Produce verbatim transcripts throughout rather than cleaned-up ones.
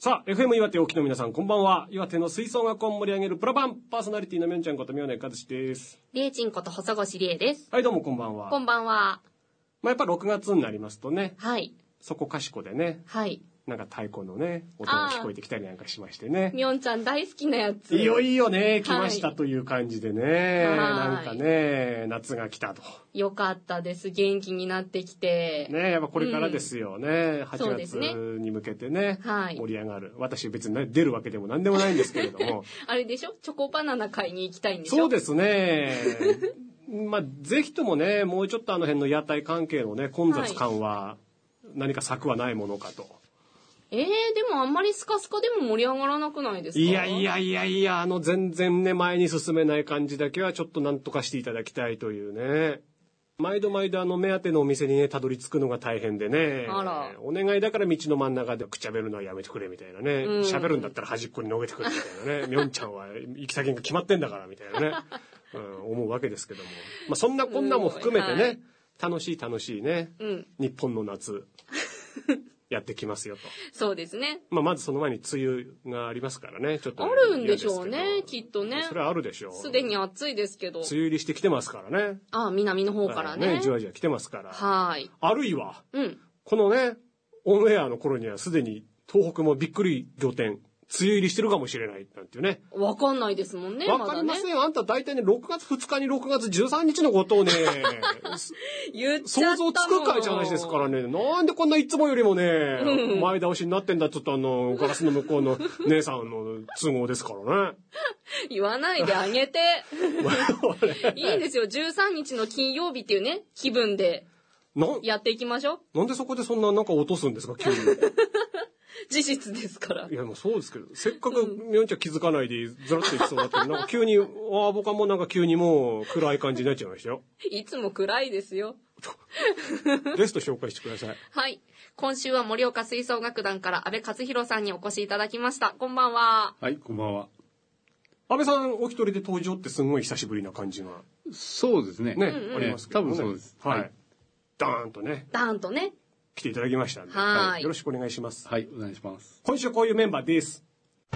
さあ、エフエム 岩手お聞きの皆さん、こんばんは。岩手の吹奏楽を盛り上げるプロバン、パーソナリティのみょんちゃんこと宮根和志です。 りえちんこと細越りえです。 はい、どうもこんばんは。 こんばんは。 まあ、やっぱろくがつになりますとね、 はい。 そこかしこでね、 はい。 なんか太鼓のね、音が聞こえてきたりなんかしましてね。 みょんちゃん大好きなやつ。 いよいよね、来ましたという感じでね、 はい、 なんかね、夏が来たと。 よかったです。元気になってきて。 ね、やっぱこれからですよね。うん、はちがつに向けてね、 はい、 盛り上がる。私別に、ね、出るわけでも何でもないんですけれども。 あれでしょ？チョコバナナ買いに行きたいんでしょ？ そうですね。まあ、ぜひともね、もうちょっとあの辺の屋台関係のね、混雑感は、何か策はないものかと。 えー、でもあんまりスカスカでも盛り上がらなくないですか？ いやいやいやいや、あの全然ね、前に進めない感じだけはちょっとなんとかしていただきたいというね。毎度毎度あの目当てのお店にね、たどり着くのが大変でね。 あら。 お願いだから道の真ん中でくちゃべるのはやめてくれみたいなね。喋、うん、るんだったら端っこにのげてくれみたいなね。みょんちゃんは行き先が決まってんだからみたいなね。うん、思うわけですけども。まあそんなこんなも含めてね、はい、楽しい楽しいね。うん、日本の夏。やってきますよと。 そうですね。 まあまずその前に梅雨がありますからね。ちょっと、ね、 あるんでしょうね、きっとね。 それはあるでしょう。 すでに暑いですけど。 梅雨入りしてきてますからね。 ああ、南の方からね。 ね、じわじわ来てますから。 はい。 あるいは、 うん、 このね、オンエアの頃にはすでに東北もびっくり仰天。梅雨入りしてるかもしれないなんていうね。 わかんないですもんね。 わかりませんよ。まね、あんた大体ね、ろくがつふつかにろくがつじゅうさんにちのことをね、 言っちゃった想像つくかいって話ですからね。なんでこんないつもよりもね、うん、前倒しになってんだっつったあの、ガラスの向こうの姉さんの都合ですからね。 言わないであげて。いいんですよ。じゅうさんにちの金曜日っていうね、気分でやっていきましょう。 なんでそこでそんななんか落とすんですか、急に。 事実ですから。 いや、もうそうですけど、せっかくみょんちゃん気づかないでずらっといきそうだったのに、なんか急に、ああ、僕はもうなんか急にもう暗い感じになっちゃいましたよ。 いつも暗いですよ。 ゲスト紹介してください。 はい。今週は盛岡吹奏楽団から安倍和弘さんにお越しいただきました。こんばんは。 はい、こんばんは。 安倍さんお一人で登場ってすごい久しぶりな感じが。 そうですね。 ね、うんうん、ありますけどね。 多分そうです。 はい。ダーンとね。 ダーンとね。 来ていただきましたんで、はい、よろしくお願いします。 はい、お願いします。 今週こういうメンバーです。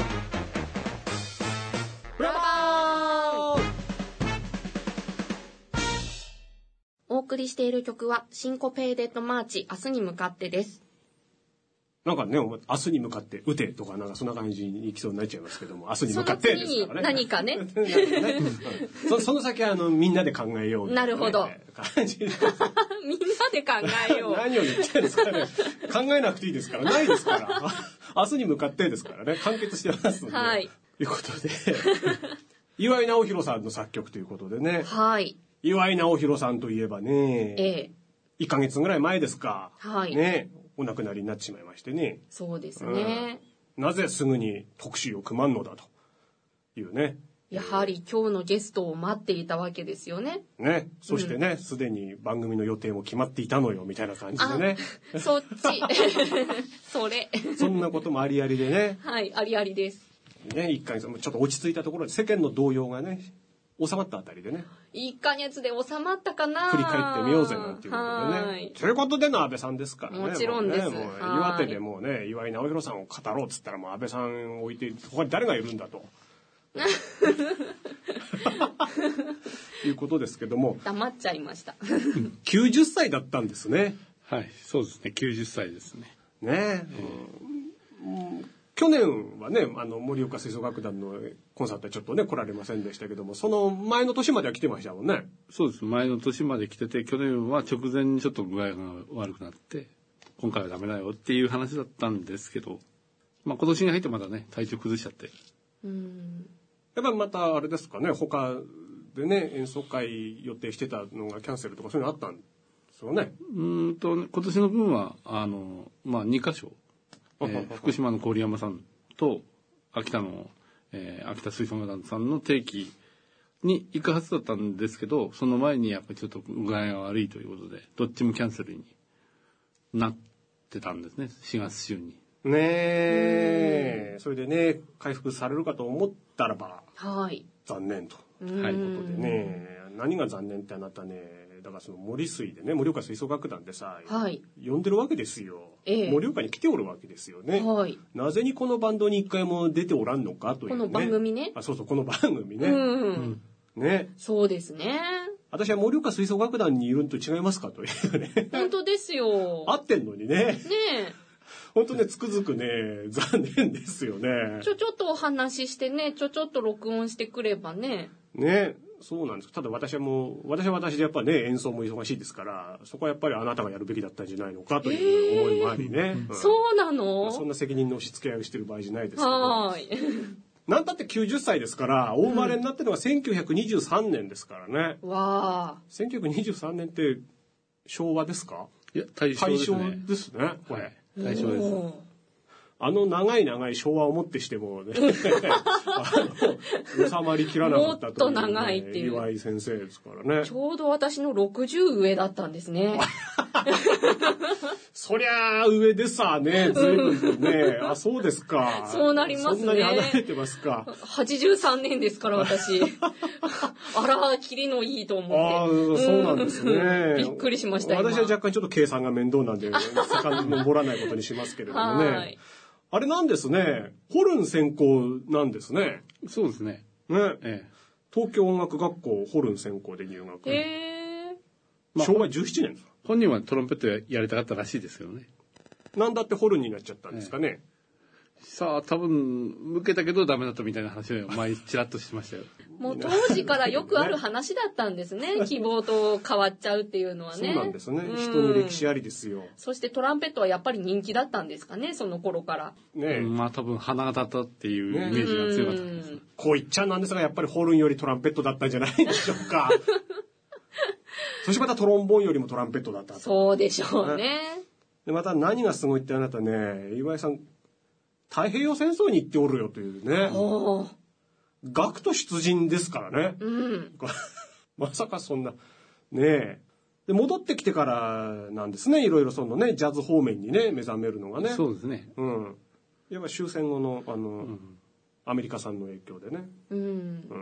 ブラバーン。お送りしている曲はシンコペイデッドマーチ、明日に向かってです。 なんかね、明日に向かって打てとかなんかそんな感じにいきそうになっちゃいますけども、明日に向かってですからね。 何かね。 ねそ, その先はあのみんなで考えよう、ね。 なるほど。 感じみんなで考えよう。 何を言ってるんですかね。考えなくていいですから、ないですから。明日に向かってですからね、完結してますので。はい。ということで、岩井直弘さんの作曲ということでね。 はい。 岩井直弘さんといえばね、ええ、いっかげつぐらい前ですか。 はい。 ね。お亡くなりになってしまいましてね。 そうですね、 うん。なぜすぐに特集を組まんのだというね。 やはり今日のゲストを待っていたわけですよね。 ね。そしてね、すで、うん、に番組の予定も決まっていたのよみたいな感じでね。 そっち。それ。 そんなこともありありでね。 はい、ありありです。 ね、いっかげつちょっと落ち着いたところで世間の動揺がね。収まったあたりでね。 いっかげつで収まったかな。 振り返ってみようぜなんていうことでね。ということでの安倍さんですからね。 もちろんです。 もうね、もう岩手でもうね、岩井直弘さんを語ろうっつったらもう安倍さんを置いて、他に誰がいるんだと。いうことですけども。 黙っちゃいました。 きゅうじゅっさいだったんですね。 はい、そうですね。きゅうじゅっさいですね。 ねえ。うんうん去年はね、あの、盛岡吹奏楽団のコンサートはちょっとね、来られませんでしたけども、その前の年までは来てましたもんね。 そうです。前の年まで来てて、去年は直前にちょっと具合が悪くなって、今回はダメだよっていう話だったんですけど、まあ今年に入ってまだね、体調崩しちゃって。 うん。 やっぱりまたあれですかね、他でね、演奏会予定してたのがキャンセルとかそういうのあったんですよね。 うんと、今年の分は、あの、まあにかしょ。えー、福島の郡山さんと秋田の、えー、秋田吹奏楽団さんの定期に行くはずだったんですけど、その前にやっぱりちょっと具合が悪いということで、どっちもキャンセルになってたんですね、しがつ中に。 ねえ、それでね、回復されるかと思ったらば、 はい、 残念と。 はい。 いうことでね、何が残念ってあなたね、 だからその森水でね、盛岡吹奏楽団でさ、 はい、 呼んでるわけですよ、 ええ、 盛岡に来ておるわけですよね、 はい、 なぜにこのバンドに一回も出ておらんのかというね。 この番組ね。 あ、そうそう、この番組ね、うん、ね、 そうですね。 私は盛岡吹奏楽団にいるのと違いますかというね。 本当ですよ。 合ってんのにね。 ねえ。 本当ね、つくづくね、残念ですよね。 ちょちょっとお話ししてね、ちょちょっと録音してくればね。 ね、そうなんです。ただ私はもう、私は私でやっぱね、演奏も忙しいですから、そこはやっぱりあなたがやるべきだったんじゃないのかという思いもありね。 えーうん、そうなの、 まあ、そんな責任の押し付け合いをしてる場合じゃないですけど。 はい。 なんたってきゅうじゅっさいですから、お生まれになってるのがせんきゅうひゃくにじゅうさんねんですからね。 わあ。 せんきゅうひゃくにじゅうさんねんって昭和ですか？ いや、大正ですね。 大正ですね、これ。はい、 大正です。 あの長い長い昭和をもってしてもね、あの収まりきらなかったという、ね、もっと長いっていう岩井先生ですからね。 ちょうど私のろくじゅう上だったんですね。 そりゃあ上でさね、ずいぶんね、あ、そうですか。 そうなりますね。 そんなに離れてますか。 はちじゅうさんねんですから私。あら、キリのいいと思って。 ああ、そうなんですね。 びっくりしました。 私は若干ちょっと計算が面倒なんで、遡らないことにしますけれどもね。はい、あれなんですね。ホルン専攻なんですね。 そうですね。 ね。 ええ、 東京音楽学校ホルン専攻で入学。 へー。昭和じゅうななねんですか。 本人はトランペットやりたかったらしいですよね。 なんだってホルンになっちゃったんですかね。ええ、 さあ、多分、向けたけどダメだったみたいな話を前にちらっとしましたよ。 もう当時からよくある話だったんですね。希望と変わっちゃうっていうのはね。 そうなんですね。人に歴史ありですよ。 そしてトランペットはやっぱり人気だったんですかね、その頃から。 ねえ。まあ多分花形だったっていうイメージが強かったんです、ね。 こう言っちゃなんですが、やっぱりホルンよりトランペットだったんじゃないでしょうか。そしてまたトロンボーンよりもトランペットだったと。 そうでしょうね。 でまた何がすごいってあなたね、岩井さん、太平洋戦争に行っておるよというね。学徒出陣ですからね。 うん、 まさかそんな、ねえ。で、戻ってきてからなんですね。いろいろそのね、ジャズ方面にね、目覚めるのがね。 そうですね。 うん。やっぱ終戦後の、あの、うん、アメリカ産の影響でね。 うん。うん。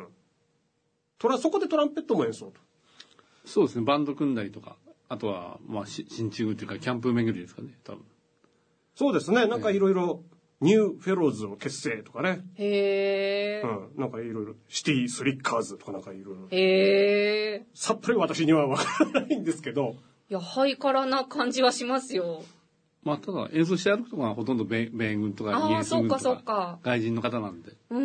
トラ、そこでトランペットも演奏と。 そうですね。バンド組んだりとか。あとは、まあ、新中っていうか、キャンプ巡りですかね、多分。 そうですね。なんかいろいろ、ニューフェローズを結成とかね。 へー。 うん。なんかいろいろ、シティスリッカーズとかなんかいろいろ。 へー。 さっぱり私にはわからないんですけど。 いや、ハイカラな感じはしますよ。 まあ、ただ演奏して歩くとかはほとんど米軍とかイギリス軍とか外人の方なんで。 うん。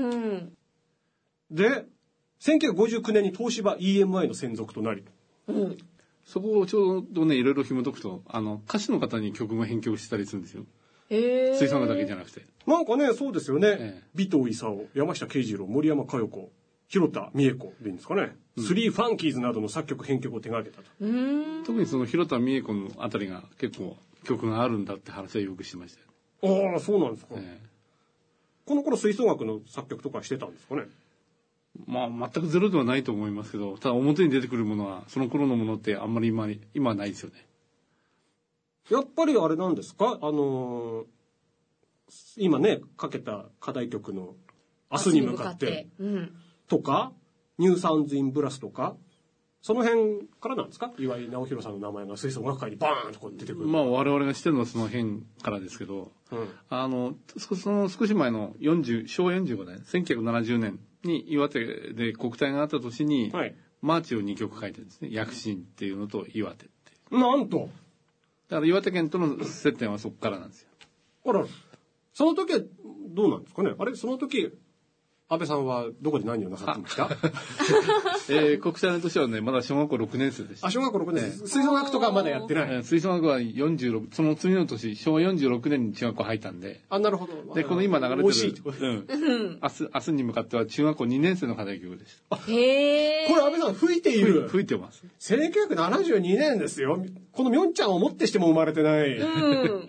で、せんきゅうひゃくごじゅうきゅうねんに東芝 イーエムアイ の専属となり。 うん。 そこをちょうどね、いろいろ紐解くと、あの、歌手の方に曲も編曲したりするんですよ。 へー。 吹奏楽だけじゃなくて。 なんかね、そうですよね。 ええ、 尾藤勲、山下慶次郎、森山佳代子、広田美恵子でいいんですかね。うん、スリーファンキーズなどの作曲編曲を手掛けたと。 うーん。 特にその広田美恵子のあたりが結構曲があるんだって話はよくしてましたよね。 ああ、そうなんですか。 ええ、 この頃吹奏楽の作曲とかしてたんですかね。 まあ、全くゼロではないと思いますけど、ただ表に出てくるものは、その頃のものってあんまり今、今はないですよね。 やっぱりあれなんですか、あのー、今ね、かけた課題曲の明日に向かって、 うん、 とか、ニューサウンズインブラスとか、その辺からなんですか、岩井直弘さんの名前が吹奏楽界にバーンとこう出てくる。 まあ我々が知ってるのはその辺からですけど、 うん、 あの、その少し前のよんじゅう、しょうわよんじゅうごねん、せんきゅうひゃくななじゅうねんに岩手で国体があった年に、はい、マーチをにきょく書いてるんですね。躍進っていうのと岩手って。 なんと。 だから岩手県との接点はそこからなんですよ。 あら、その時はどうなんですかね。あれ、その時、安倍さんはどこで何をなさってましたえー、国際の年はね、まだ小学校ろくねん生でした。 あ、小学校ろくねん生。吹奏楽とかはまだやってない。 えー、吹奏楽はよんじゅうろく、その次の年、しょうわよんじゅうろくねんに中学校入ったんで。 あ、なるほど。 で、この今流れてる。 惜しい。 うん。明日、明日に向かっては中学校にねん生の課題曲でした。 へー。 これ安倍さん吹いている。 吹いてます。 せんきゅうひゃくななじゅうにねんですよ。このみょんちゃんをもってしても生まれてない。 うん。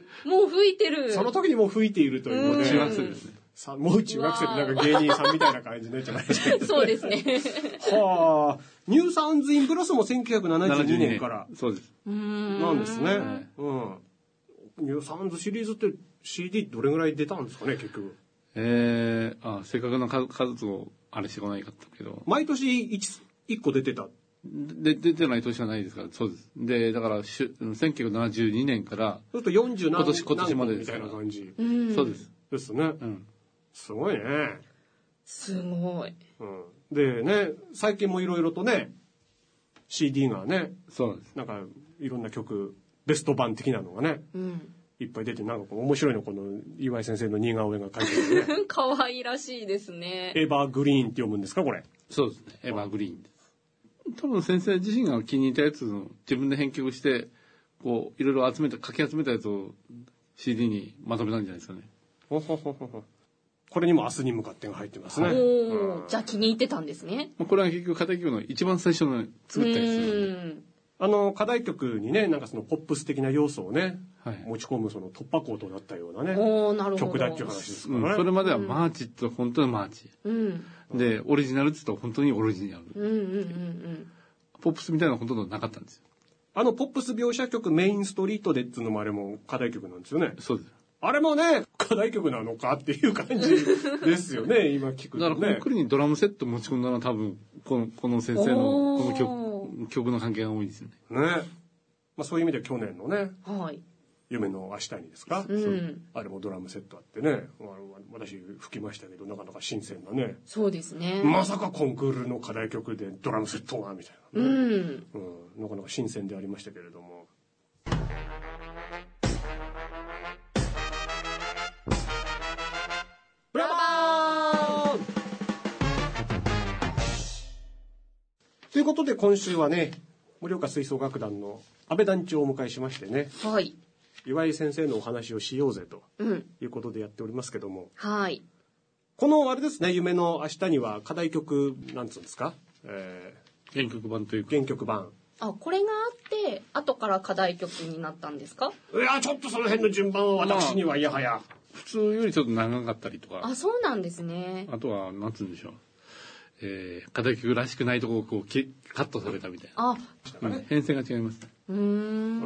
もう吹いてる。 その時にもう吹いているというね。 中学生ですね。 さもう中学生ってなんか芸人さんみたいな感じになっちゃいました。 そうですね。 はあ、ニューサウンズインブラスもせんきゅうひゃくななじゅうにねんから。 そうです。 なんですね。うん。ニューサウンズシリーズって シーディー どれぐらい出たんですかね、結局。 えー、あ、正確な数をあれしてこないかったけど。 毎年 1, 1個出てたで出てない年はないですから。そうです。でだからしゅせんきゅうひゃくななじゅうにねんからそうするとよんじゅう何今年今年までですみたいな感じ、 うん、 そうですですね、 うん、 すごいね。 すごい、 うん、でね最近もいろいろとね シーディー がねそうです。 なんかいろんな曲ベスト版的なのがね、 うん、 いっぱい出てなんかこう面白いのこの岩井先生の似顔絵が描いてるね可愛らしいですね。 エバーグリーンって読むんですかこれ。 そうですね。エバーグリーンです。多分先生自身が気に入ったやつを自分で編曲してこういろいろ集めた書き集めたやつを シーディー にまとめたんじゃないですかね。 ほほほほほ。これにも明日に向かってが入ってますね。 おー、うん、じゃあ気に入ってたんですね。 これは結局課題曲の一番最初の作ったやつですね。 あの課題曲にねなんかそのポップス的な要素をね、はい、持ち込むその突破口となったようなねおー、なるほど、 曲だっていう話ですからね、 うん、それまではマーチって本当にマーチ、うん、でオリジナルって言うと本当にオリジナル、うんうんうんうん、ポップスみたいなのほとんどなかったんですよ。 あのポップス描写曲メインストリートでっていうのもあれも課題曲なんですよね。 そうです。 あれもね課題曲なのかっていう感じですよね今聞くとね。 だからこの国にドラムセット持ち込んだのは多分このこの先生のこの曲曲の関係が多いですよね。 ね、まあ、そういう意味で去年のね、 はい、 夢の明日にですか、 うん、 あれもドラムセットあってね私吹きましたけどなかなか新鮮なね。 そうですね。 まさかコンクールの課題曲でドラムセットがみたいな、ね、うん、うん、なかなか新鮮でありましたけれども。ブラボーということで今週はね盛岡吹奏楽団の安倍団長をお迎えしましてね、 はい、 岩井先生のお話をしようぜということでやっておりますけども、 うん、はい、 このあれですね夢の明日には課題曲なんつうんですか、えー、原曲版というか原曲版、 あ、これがあって後から課題曲になったんですか。 いやちょっとその辺の順番は私にはいやはや、 普通よりちょっと長かったりとか。 あ、そうなんですね。 あとはなんつうんでしょう、えー、課題曲らしくないところをこうカットされたみたいな。あ、うん、編成が違いますね。 うーん、うん、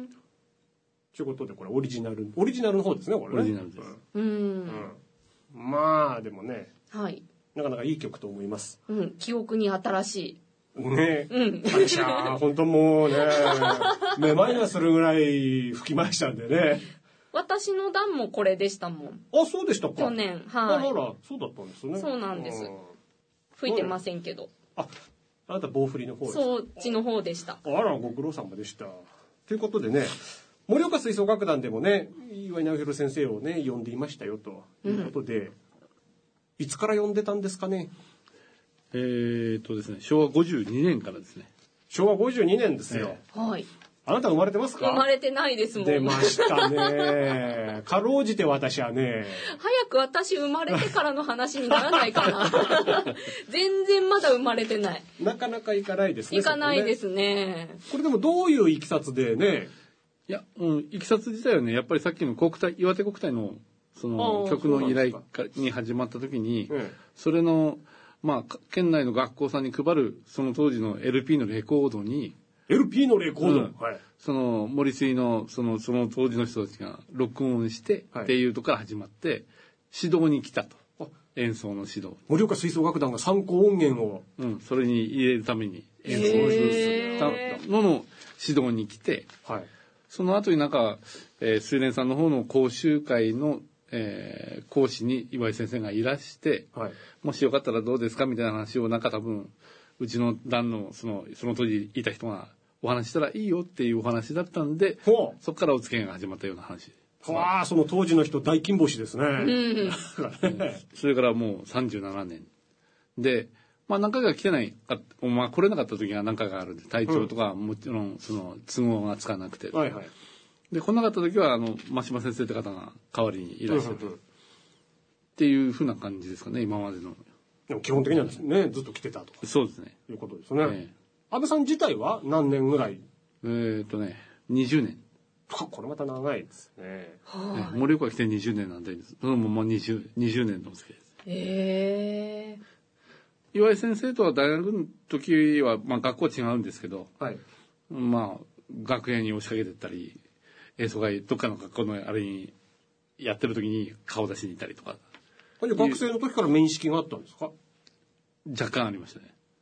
ということでこれオリジナルオリジナルの方ですねこれね。 オリジナルです。 うん、うんうん、まあでもね、 はい、 なかなかいい曲と思います。 うん、記憶に新しい。 ね、 うん、 あれしゃ本当もうねめまいがするぐらい吹きましたんでね。 私の段もこれでしたもん。 あ、そうでしたか。 去年、はい。 あら、そうだったんですね。 そうなんです。うん、吹いてませんけど。 あ、あなた棒振りの方ですか。 そっちの方でした。 あら、ご苦労様でした。ということでね、盛岡吹奏楽団でもね、岩井直弘先生をね呼んでいましたよということで、うん、いつから呼んでたんですかね。 えーっとですね、しょうわごじゅうにねんからですね。 しょうわごじゅうにねんですよ。 えー、はい。 あなた生まれてますか。 生まれてないですもん。 出ましたね。かろうじて私はね。 早く私生まれてからの話にならないかな。全然まだ生まれてない。 なかなか行かないですね。 行かないですね。 これでもどういういきさつでね。 いや、うん、いきさつ自体はね、やっぱりさっきの国体、岩手国体のその曲の依頼に始まった時に、うん、それのまあ県内の学校さんに配るその当時の エルピー のレコードに。 エルピー のレコード、うん、 はい、その森水のそのその当時の人たちが録音してっていうとこから始まって、はい、指導に来たと。演奏の指導。 盛岡吹奏楽団が参考音源を、 うん、それに入れるために演奏したのの指導に来て、はい、その後になんか、えー、水蓮さんの方の講習会の、えー、講師に岩井先生がいらして、はい、もしよかったらどうですかみたいな話をなんか多分うちの団のそのその当時いた人がお話したらいいよっていうお話だったんで、そこからお付き合いが始まったような話。 わあ、その当時の人大金星ですね。 うん、 それからもうさんじゅうななねんで、まあ何回か来てないか、まあ来れなかった時が何回かあるんで、体調とかもちろんその都合がつかなくて、 はいはい、 で来なかった時はあの真島先生って方が代わりにいらっしゃって、うんうん、っていう風な感じですかね今までの。 でも基本的にはですねずっと来てたとか。 そうですね。 いうことですね。えー、安倍さん自体は何年ぐらい。 えー、っとねにじゅうねん。 これまた長いですね。 は盛岡来てにじゅうねんなんでそのままにじゅう、にじゅうねんのお付き合いです。 へえー。岩井先生とは大学の時は、まあ、学校は違うんですけど、はい、まあ学園に押しかけてったり演奏会どっかの学校のあれにやってる時に顔出しに行ったりとか。 学生の時から面識があったんですか。 若干ありましたね。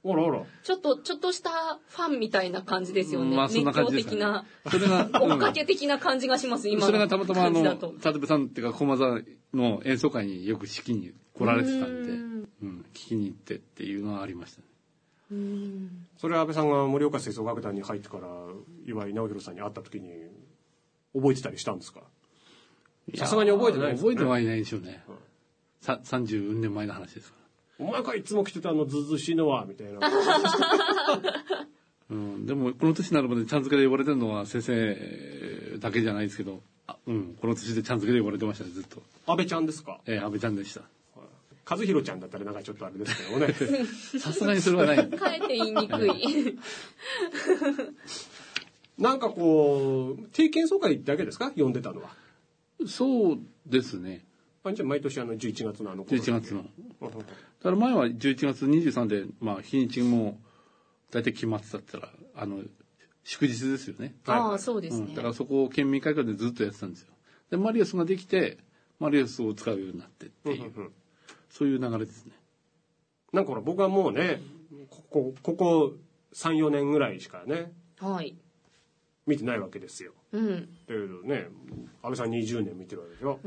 あらあら。 ちょっと、ちょっとしたファンみたいな感じですよね。 まあそんな感じですかね。 熱狂的な、 それが、 追っかけ的な感じがします、今のそれがたまたまあの、 感じだと。 立部さんっていうか、駒沢の演奏会によく指揮に来られてたんで、 ううんん、聞きに行ってっていうのはありましたね。 うん。 それは安倍さんが盛岡吹奏楽団に入ってから岩井直弘さんに会った時に覚えてたりしたんですか？さすがに覚えてないですかね。 覚えてはいないでしょうね。ささんじゅうねんまえの話ですから。 お前かいつも着てたあのずうずうしいのはみたいな。 うん、でもこの年になるまでちゃん付けで言われてるのは先生だけじゃないですけど、あ、うん、この年でちゃん付けで言われてましたね、ずっと。 安倍ちゃんですか？ ええ、安倍ちゃんでした。 和弘ちゃんだったらなんかちょっとあれですけどね。 さすがにそれはない。 かえて言いにくい。 なんかこう定期演奏会だけですか？呼んでたのは。 そうですね。 あじゃあ毎年あのじゅういちがつのあのじゅういちがつの。 うんだから前はじゅういちがつにじゅうさんで、まあ日にちも大体決まってたって言ったら、あの、祝日ですよね。 ああ、そうですね。 うん、だからそこを県民会館でずっとやってたんですよ。で、マリオスができて、マリオスを使うようになってっていう、 うんうん、 そういう流れですね。 なんかほら僕はもうね、ここ、ここさん、よねんぐらいしかね、 はい。 見てないわけですよ。 うん。 だけどね、安倍さんにじゅうねん見てるわけでしょ。 うん。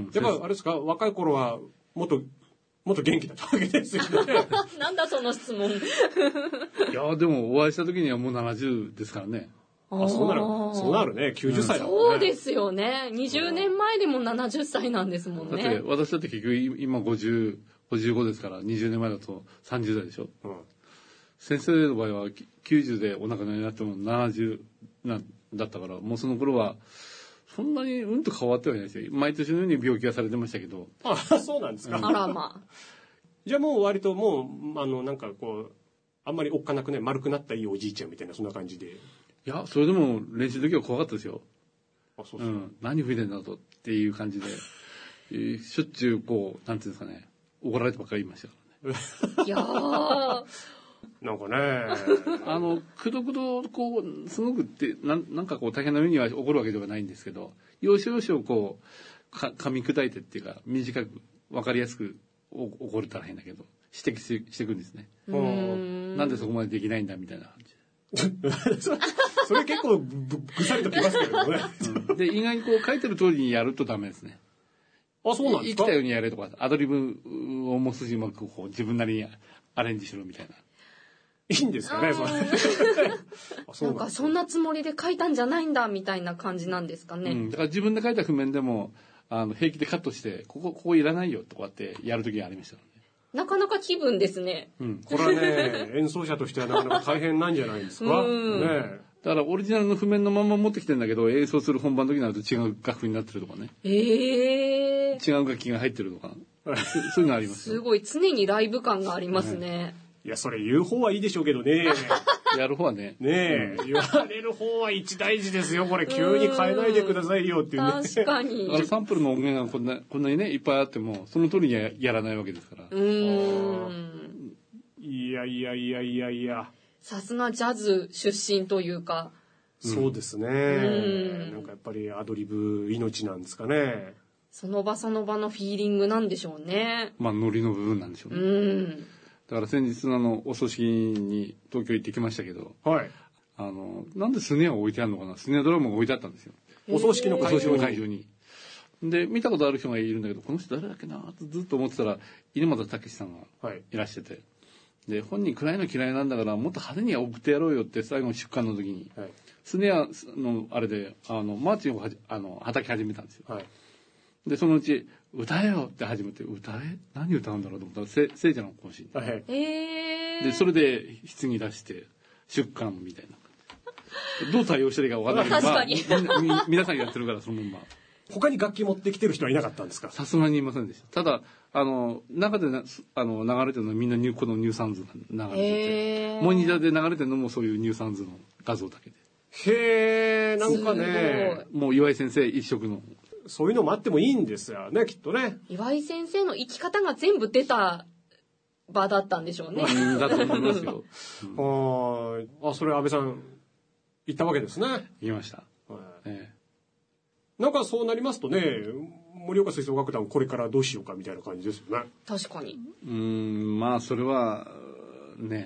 やっぱあれですか、若い頃はもっと、もっと元気だったわけですよね。 なんだその質問。 いやでもお会いした時にはもうななじゅうですからね。 あ、そうなる。そうなるね。きゅうじゅっさいだもんね。 そうですよね。にじゅうねんまえでもななじゅっさいなんですもんね。 だって私だって結局今ごじゅう、ごじゅうごですからにじゅうねんまえだとさんじゅう代でしょ。 うん、 先生の場合はきゅうじゅうでお亡くなりになってもななじゅうなんだったから、もうその頃はそんなにうんと変わってはいないですよ。毎年のように病気はされてましたけど。 あ、そうなんですか。 あらまあ。 じゃあもう割ともう、あの、なんかこう、あんまりおっかなくね、丸くなったいいおじいちゃんみたいな、そんな感じで。 いや、それでも練習の時は怖かったですよ。 あ、そうそう。 うん。何吹いてんだとっていう感じで、えーしょっちゅうこう、なんていうんですかね、怒られてばっかり言いましたからね。 いやー。 なんかね。 あの、くどくど、こう、すごくって、なん、なんかこう大変な目には起こるわけではないんですけど、要所要所をこう、か、噛み砕いてっていうか、短く、わかりやすく、お怒れたら変だけど、指摘ししていくんですね。 うんなんでそこまでできないんだみたいな感じ。 そそれ結構ぐぐさりときますけれどもね。 うん、で、意外にこう書いてる通りにやるとダメですね。 あ、そうなんですか。 生きたようにやれとか、アドリブをもう少しうまくこう自分なりにアレンジしろみたいな。 いいんですかね、それ。あ、そうなんかそんなつもりで書いたんじゃないんだみたいな感じなんですかね。 うん、だから自分で書いた譜面でも、あの、平気でカットして、ここ、ここいらないよとかってやるときがありましたからね。 なかなか気分ですね。 うん。 これはね、演奏者としてはなかなか大変なんじゃないですか。 うんね。 だからオリジナルの譜面のまま持ってきてんだけど、演奏する本番の時になると違う楽譜になってるとかね。 ええー。 違う楽器が入ってるとか。そそういうのありますよ。 すごい、常にライブ感がありますね。 いや、それ言う方はいいでしょうけどね。 やる方はね。 ねえ、言われる方は一大事ですよ。これ急に変えないでくださいよっていうね。 確かに。 あのサンプルの音源がこんな、こんなにね、いっぱいあっても、その通りにはやらないわけですから。 うーん。 いやいやいやいやいや。 さすがジャズ出身というか。 そうですね。 んなんかやっぱりアドリブ命なんですかね。 その場その場のフィーリングなんでしょうね。 まあ、ノリの部分なんでしょううね。 ん。 だから先日あの、お葬式に東京行ってきましたけど、 はい。 あの、なんでスネアを置いてあるのかな、スネアドラムが置いてあったんですよ。 お葬式のお葬式の会場に。 会場に。で、見たことある人がいるんだけど、この人誰だっけなとずっと思ってたら、猪俣武さんがはい。 いらしてて。で、本人暗いの嫌いなんだから、もっと派手に送ってやろうよって最後の出棺の時に、 はい。 スネアのあれで、あの、マーチンをはじあの、叩き始めたんですよ。 はい。 で、そのうち、歌えよって始めて、歌え何歌うんだろうと思ったら、せ聖者の行進。 はい。 えー。 で、それで、棺出して、出棺みたいな。どう対応していいか分かんないけど、 確かにまあみみ皆さんやってるから、そのまんま。 他に楽器持ってきてる人はいなかったんですか？ さすがにいませんでした。ただ、あの、中でなあの流れてるのはみんなニュこのニューサウンズが流れてて、 へーモニターで流れてるのもそういうニューサウンズの画像だけで。 へえ、なんかね、 もう岩井先生一色の。 そういうのもあってもいいんですよね、きっとね。 岩井先生の生き方が全部出た場だったんでしょうね。 うんだと思いますよ。うんあーあ、それ安倍さん、言ったわけですね。 言いました。 はいえなんかそうなりますとね、盛岡吹奏楽団これからどうしようかみたいな感じですよね。 確かに。 えうーん、まあ、それは、ね、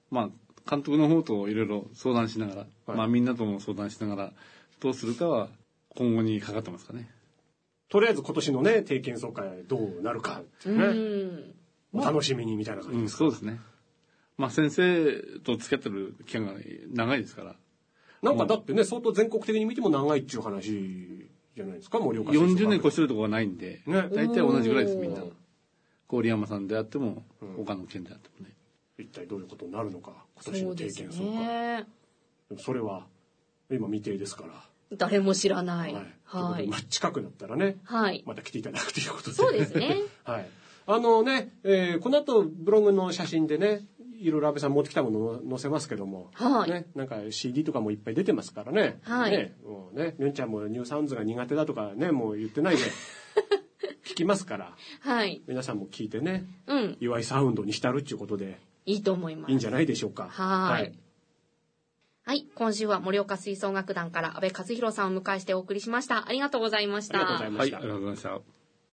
まあ監督の方といろいろ相談しながら、 はい、 まあみんなとも相談しながらどうするかは今後にかかってますかね。 とりあえず今年のね定期演奏会どうなるかね、うんお楽しみにみたいな感じですか、 うん、そうですね。まあ先生と付き合ってる期間が長いですから。 なんかだってね相当全国的に見ても長いっていう話じゃないですか森岡先生。 よんじゅうねん越してるところはないんで、ね、大体同じぐらいですみんな。郡山さんであっても、うん、他の県であってもね。 一体どういうことになるのか今年の定期演奏会。 ね、 でもそれは今未定ですから。 誰も知らない。 はい。はい、まあ、近くなったらね、 はい、 また来ていただくということで。 そうですね。 はい。あのね、えー、この後ブログの写真でね、いろいろ安倍さん持ってきたものを載せますけども、はい。ね、なんか シーディー とかもいっぱい出てますからね。 はい。 ね、もうね、みょんちゃんもニューサウンズが苦手だとかね、もう言ってないで聞きますから。 はい。 皆さんも聞いてね、 うん。 岩井サウンドにしたるっていうことで。 いいと思います。 いいんじゃないでしょうか。 はい。はい。はい、今週は盛岡吹奏楽団から安倍和弘さんをお迎えしてお送りしました。ありがとうございました。 ありがとうございました。 はい、ありがとうございました。